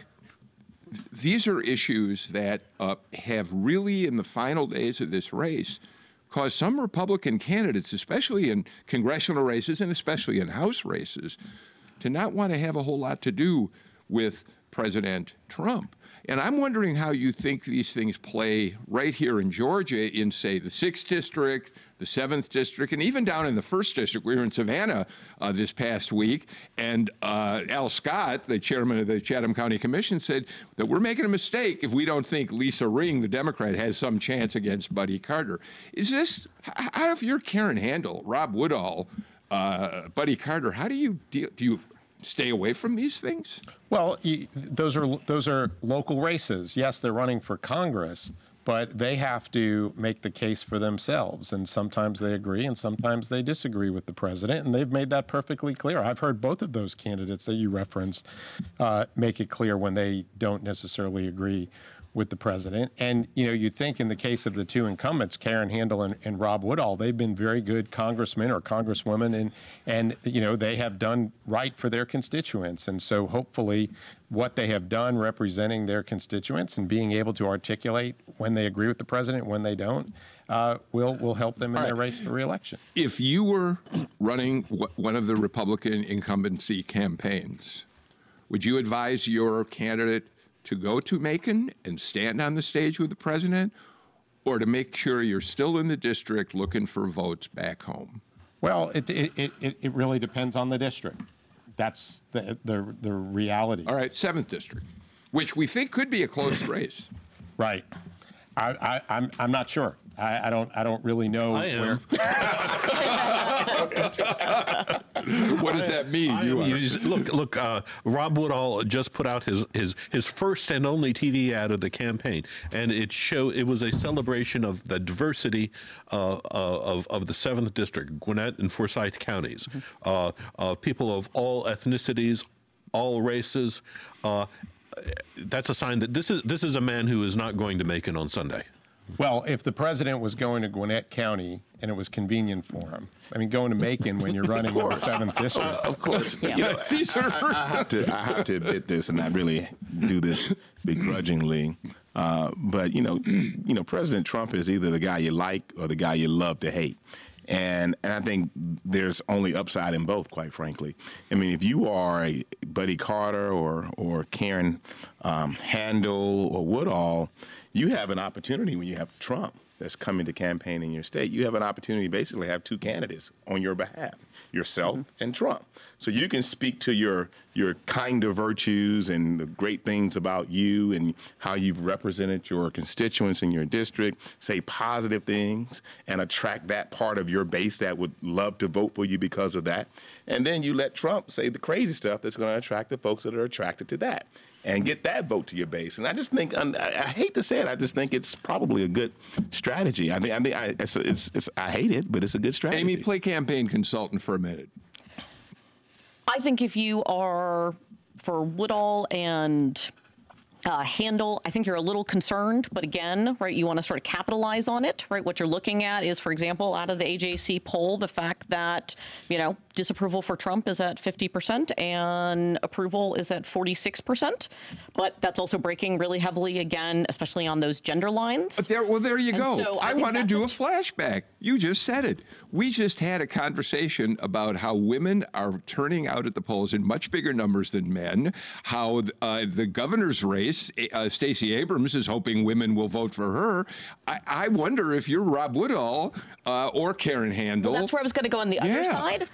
Speaker 1: these are issues that have really, in the final days of this race, caused some Republican candidates, especially in congressional races and especially in House races, to not want to have a whole lot to do with President Trump. And I'm wondering how you think these things play right here in Georgia in, say, the 6th District, the 7th District, and even down in the 1st District. We were in Savannah this past week, and Al Scott, the chairman of the Chatham County Commission, said that we're making a mistake if we don't think Lisa Ring, the Democrat, has some chance against Buddy Carter. Is this, out of your Karen Handel, Rob Woodall, Buddy Carter, how do you deal? Do you stay away from these things?
Speaker 4: Well, those are local races. Yes, they're running for Congress, but they have to make the case for themselves. And sometimes they agree and sometimes they disagree with the president. And they've made that perfectly clear. I've heard both of those candidates that you referenced make it clear when they don't necessarily agree with the president. And, you know, you think in the case of the two incumbents, Karen Handel and Rob Woodall, they've been very good congressmen or congresswomen, and you know, they have done right for their constituents. And so hopefully what they have done representing their constituents and being able to articulate when they agree with the president, when they don't, will help them in their race for re-election.
Speaker 1: If you were running one of the Republican incumbency campaigns, would you advise your candidate to go to Macon and stand on the stage with the president, or to make sure you're still in the district looking for votes back home?
Speaker 4: Well, it really depends on the district. That's the reality.
Speaker 1: All right, 7th District, which we think could be a close race.
Speaker 4: Right. I'm not sure. I don't really know where.
Speaker 1: What does that mean?
Speaker 2: Look, Rob Woodall just put out his first and only TV ad of the campaign, and it was a celebration of the diversity of the 7th District, Gwinnett and Forsyth counties, people of all ethnicities, all races. That's a sign that this is a man who is not going to make it on Sunday.
Speaker 4: Well, if the president was going to Gwinnett County and it was convenient for him, I mean, going to Macon when you're running in the 7th District.
Speaker 3: Of course.
Speaker 8: Yeah.
Speaker 3: You know, I have to admit this, and I really do this begrudgingly. But, you know, President Trump is either the guy you like or the guy you love to hate. And I think there's only upside in both, quite frankly. I mean, if you are a Buddy Carter or Karen Handel or Woodall, you have an opportunity when you have Trump that's coming to campaign in your state. You have an opportunity to basically have two candidates on your behalf, yourself and Trump. So you can speak to your kinder virtues and the great things about you and how you've represented your constituents in your district, say positive things, and attract that part of your base that would love to vote for you because of that. And then you let Trump say the crazy stuff that's going to attract the folks that are attracted to that, and get that vote to your base. And I just think, I hate to say it, I just think it's probably a good strategy. I hate it, but it's a good strategy.
Speaker 1: Amy, play campaign consultant for a minute.
Speaker 8: I think if you are for Woodall and Handel, I think you're a little concerned, but again, right, you want to sort of capitalize on it, right? What you're looking at is, for example, out of the AJC poll, the fact that, you know, disapproval for Trump is at 50% and approval is at 46%. But that's also breaking really heavily again, especially on those gender lines.
Speaker 1: There you go.
Speaker 8: So
Speaker 1: I want to do a flashback. You just said it. We just had a conversation about how women are turning out at the polls in much bigger numbers than men, how the governor's race, Stacey Abrams is hoping women will vote for her. I wonder if you're Rob Woodall or Karen Handel.
Speaker 8: Well, that's where I was going to go on the other side.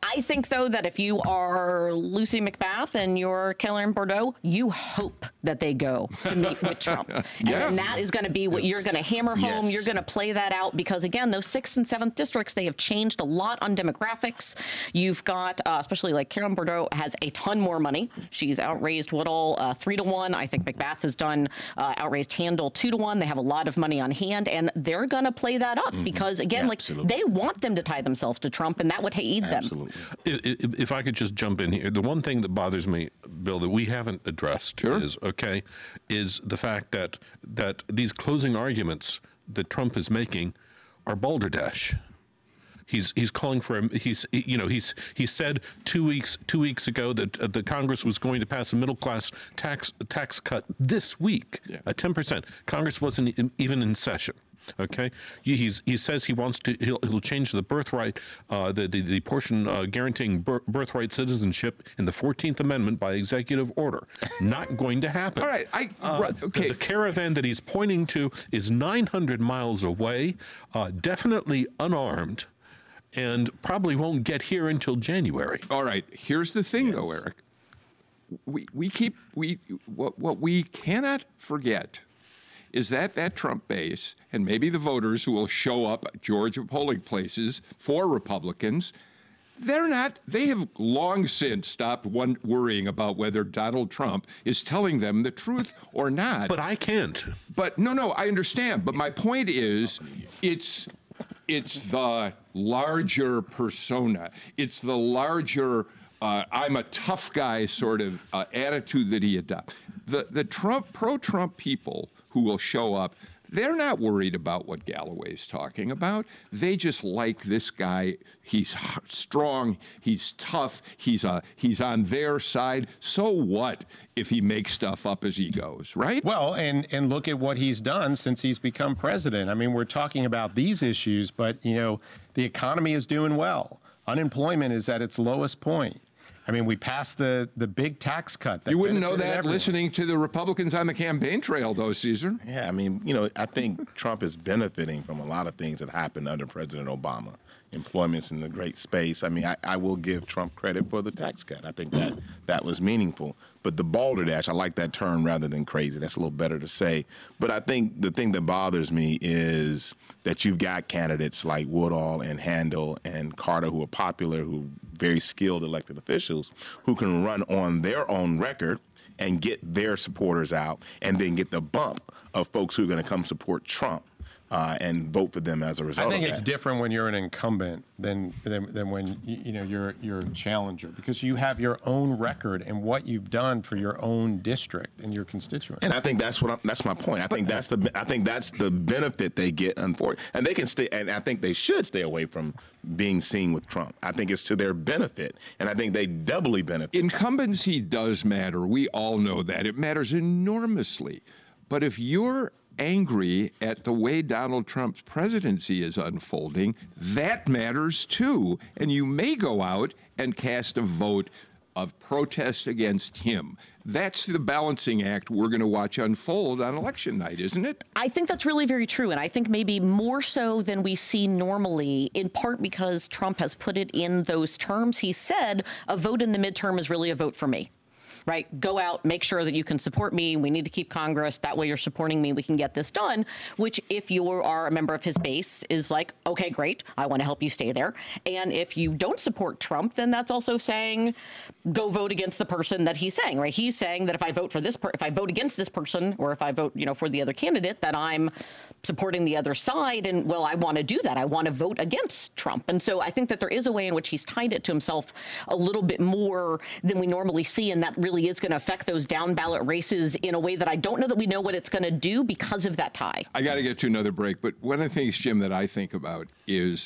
Speaker 8: I think, though, that if you are Lucy McBath and you're Caroline Bourdeaux, you hope that they go to meet with Trump. And that is going to be what you're going to hammer home. You're going to play that out because, again, those 6th and 7th districts, they have changed a lot on demographics. You've got, especially like Caroline Bourdeaux has a ton more money. She's outraised Woodall 3-1. I think McBath has done outraised Handel 2-1. They have a lot of money on hand, and they're going to play that up because, again, they want them to tie themselves to Trump, and that would aid them.
Speaker 2: If I could just jump in here, the one thing that bothers me, Bill, that we haven't addressed is the fact that these closing arguments that Trump is making are balderdash. He's calling for he said 2 weeks ago that the Congress was going to pass a middle class tax cut this week at 10%. Congress wasn't even in session. Okay, he says he wants to. He'll change the birthright, the portion guaranteeing birthright citizenship in the 14th Amendment by executive order. Not going to happen.
Speaker 1: All right,
Speaker 2: the caravan that he's pointing to is 900 miles away, definitely unarmed, and probably won't get here until January.
Speaker 1: All right, here's the thing, though, Eric. What we cannot forget is that Trump base and maybe the voters who will show up at Georgia polling places for Republicans, they have long since stopped worrying about whether Donald Trump is telling them the truth or not.
Speaker 2: But I can't.
Speaker 1: But no, I understand. But my point is, it's the larger persona. It's the larger I'm a tough guy sort of attitude that he adopts. The pro-Trump people who will show up, they're not worried about what Galloway's talking about. They just like this guy. He's strong. He's tough. He's on their side. So what if he makes stuff up as he goes, right?
Speaker 4: Well, and look at what he's done since he's become president. I mean, we're talking about these issues, but, the economy is doing well. Unemployment is at its lowest point. I mean, we passed the big tax cut.
Speaker 1: You wouldn't know that listening to the Republicans on the campaign trail, though, Caesar.
Speaker 3: Yeah, I mean, I think Trump is benefiting from a lot of things that happened under President Obama. Employment's in a great space. I mean, I will give Trump credit for the tax cut. I think that was meaningful. But the balderdash, I like that term rather than crazy. That's a little better to say. But I think the thing that bothers me is that you've got candidates like Woodall and Handel and Carter who are popular, who are very skilled elected officials, who can run on their own record and get their supporters out and then get the bump of folks who are going to come support Trump. And vote for them as a result.
Speaker 4: I think it's different when you're an incumbent than when you're a challenger, because you have your own record and what you've done for your own district and your constituents.
Speaker 3: And I think that's my point. I think that's the benefit they get. Unfortunately, and they can stay. And I think they should stay away from being seen with Trump. I think it's to their benefit, and I think they doubly benefit.
Speaker 1: Incumbency does matter. We all know that. It matters enormously. But if you're angry at the way Donald Trump's presidency is unfolding, that matters too. And you may go out and cast a vote of protest against him. That's the balancing act we're going to watch unfold on election night, isn't it?
Speaker 8: I think that's really very true. And I think maybe more so than we see normally, in part because Trump has put it in those terms. He said a vote in the midterm is really a vote for me. Right? Go out, make sure that you can support me. We need to keep Congress. That way you're supporting me. We can get this done, which if you are a member of his base is like, OK, great. I want to help you stay there. And if you don't support Trump, then that's also saying go vote against the person that he's saying. Right? He's saying that if I vote for this, if I vote against this person, or if I vote, for the other candidate, that I'm supporting the other side. And well, I want to do that. I want to vote against Trump. And so I think that there is a way in which he's tied it to himself a little bit more than we normally see. And that really is going to affect those down ballot races in a way that I don't know that we know what it's going to do because of that tie.
Speaker 1: I got to get to another break. But one of the things, Jim, that I think about is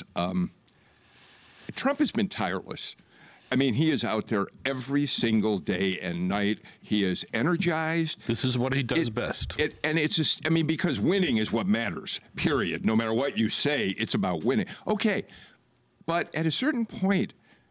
Speaker 1: Trump has been tireless. I mean, he is out there every single day and night. He is energized.
Speaker 2: This is what he does best.
Speaker 1: And it's just, because winning is what matters, period. No matter what you say, it's about winning. Okay. But at a certain point,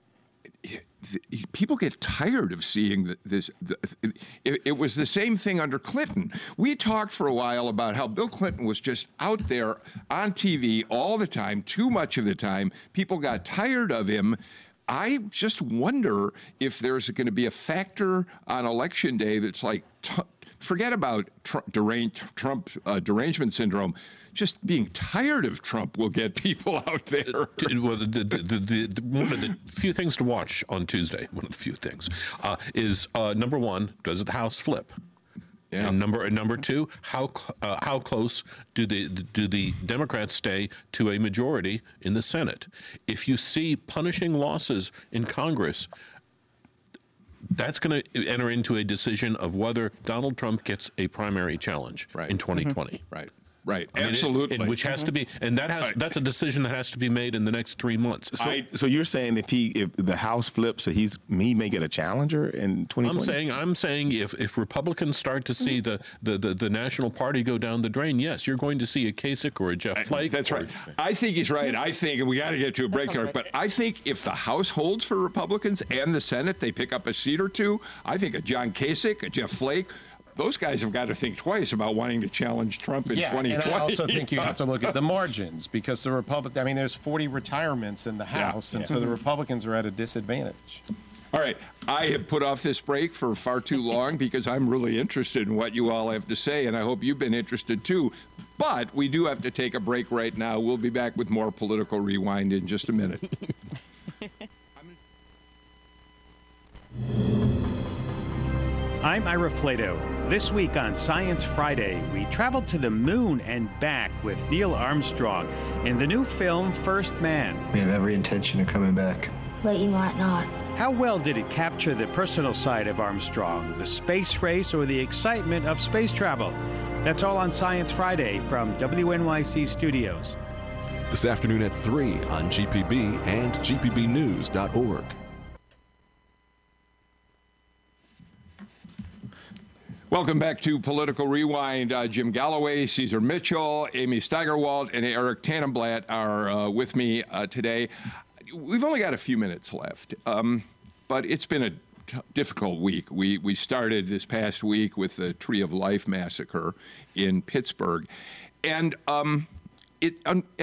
Speaker 1: people get tired of seeing this. It was the same thing under Clinton. We talked for a while about how Bill Clinton was just out there on TV all the time, too much of the time. People got tired of him. I just wonder if there's going to be a factor on Election Day that's like, forget about Trump derangement syndrome. Just being tired of Trump will get people out there.
Speaker 2: Well, one of the few things to watch on Tuesday, one of the few things, is number one, does the House flip? Yeah. And number two, how close do the Democrats stay to a majority in the Senate? If you see punishing losses in Congress, that's going to enter into a decision of whether Donald Trump gets a primary challenge in 2020.
Speaker 1: Right. Right, absolutely.
Speaker 2: Which has to be, and that's a decision that has to be made in the next 3 months.
Speaker 3: So you're saying if the House flips, so he may get a challenger in 2020?
Speaker 2: I'm saying if Republicans start to see the National Party go down the drain, yes, you're going to see a Kasich or a Jeff Flake.
Speaker 1: That's right. I think he's right. I think, and we got to get to a break here, but I think if the House holds for Republicans and the Senate, they pick up a seat or two, I think a John Kasich, a Jeff Flake, those guys have got to think twice about wanting to challenge Trump in 2020.
Speaker 4: And I also think you have to look at the margins because there's 40 retirements in the House, and so the Republicans are at a disadvantage.
Speaker 1: All right. I have put off this break for far too long because I'm really interested in what you all have to say, and I hope you've been interested too. But we do have to take a break right now. We'll be back with more Political Rewind in just a minute.
Speaker 11: I'm Ira Flato. This week on Science Friday, we traveled to the moon and back with Neil Armstrong in the new film First Man.
Speaker 12: We have every intention of coming back.
Speaker 13: But you might not.
Speaker 11: How well did it capture the personal side of Armstrong, the space race, or the excitement of space travel? That's all on Science Friday from WNYC Studios.
Speaker 14: This afternoon at 3 on GPB and gpbnews.org.
Speaker 1: Welcome back to Political Rewind. Jim Galloway, Caesar Mitchell, Amy Steigerwald, and Eric Tannenblatt are with me today. We've only got a few minutes left, but it's been a difficult week. We started this past week with the Tree of Life massacre in Pittsburgh, and it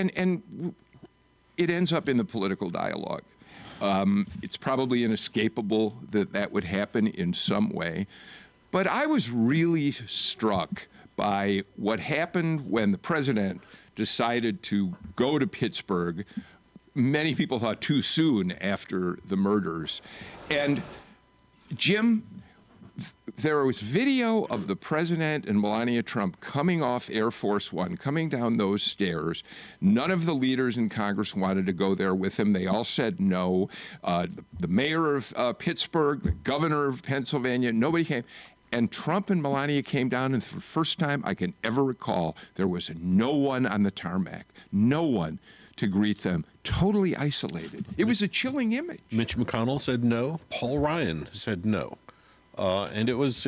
Speaker 1: ends up in the political dialogue. It's probably inescapable that would happen in some way. But I was really struck by what happened when the president decided to go to Pittsburgh. Many people thought too soon after the murders. And Jim, there was video of the president and Melania Trump coming off Air Force One, coming down those stairs. None of the leaders in Congress wanted to go there with him. They all said no. The mayor of Pittsburgh, the governor of Pennsylvania, nobody came. And Trump and Melania came down, and for the first time I can ever recall, there was no one on the tarmac, no one to greet them, totally isolated. It was a chilling image.
Speaker 2: Mitch McConnell said no. Paul Ryan said no, and it was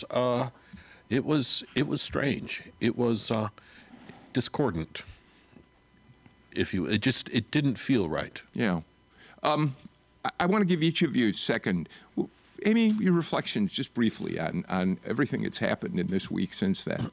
Speaker 2: strange. It was discordant. It didn't feel right.
Speaker 1: Yeah. I want to give each of you a second. Amy, your reflections just briefly on everything that's happened in this week since then.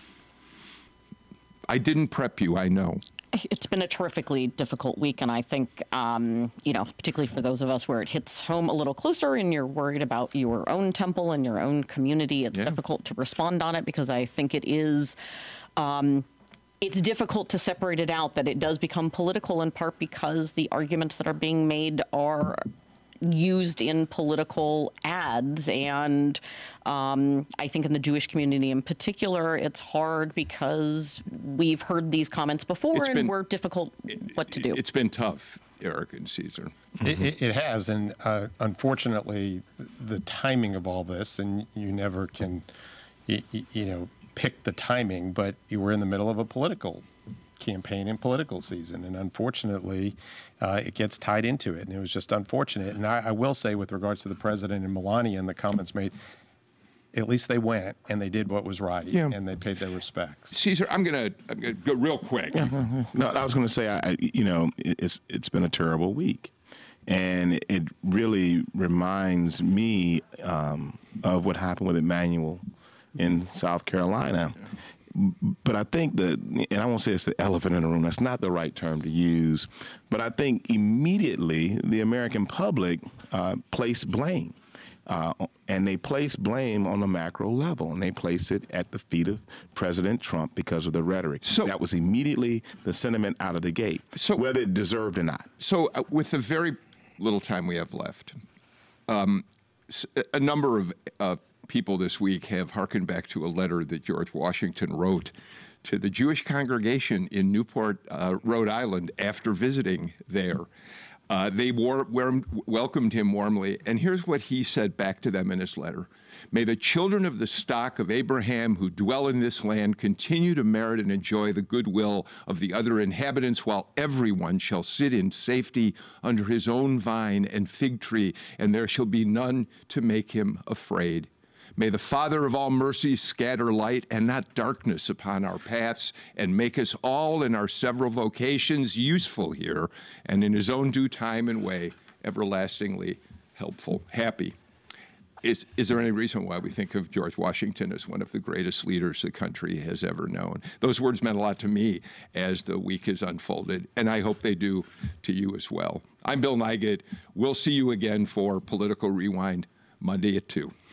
Speaker 1: I didn't prep you, I know.
Speaker 8: It's been a terrifically difficult week, and I think, particularly for those of us where it hits home a little closer and you're worried about your own temple and your own community, it's difficult to respond on it because I think it is... it's difficult to separate it out, that it does become political in part because the arguments that are being made are used in political ads. And I think in the Jewish community in particular, it's hard because we've heard these comments before and we're difficult what to do.
Speaker 1: It's been tough, Eric and Caesar.
Speaker 4: It has. And unfortunately, the timing of all this, and you never can, pick the timing, but you were in the middle of a political campaign and political season, and unfortunately it gets tied into it, and it was just unfortunate. And I will say, with regards to the president and Melania and the comments made, at least they went and they did what was right, and they paid their respects.
Speaker 1: Caesar, I'm gonna go real quick.
Speaker 3: No, I was going to say, it's been a terrible week, and it really reminds me of what happened with Emmanuel in South Carolina. But I think that, and I won't say it's the elephant in the room, that's not the right term to use, but I think immediately the American public placed blame. And they place blame on the macro level, and they place it at the feet of President Trump because of the rhetoric. So that was immediately the sentiment out of the gate, whether it deserved or not.
Speaker 1: So with the very little time we have left, a number of people this week have hearkened back to a letter that George Washington wrote to the Jewish congregation in Newport, Rhode Island, after visiting there. They welcomed him warmly, and here's what he said back to them in his letter. May the children of the stock of Abraham who dwell in this land continue to merit and enjoy the goodwill of the other inhabitants, while everyone shall sit in safety under his own vine and fig tree, and there shall be none to make him afraid. May the Father of all mercies scatter light and not darkness upon our paths, and make us all in our several vocations useful here, and in his own due time and way, everlastingly helpful, happy. Is there any reason why we think of George Washington as one of the greatest leaders the country has ever known? Those words meant a lot to me as the week has unfolded, and I hope they do to you as well. I'm Bill Nigut. We'll see you again for Political Rewind Monday at 2.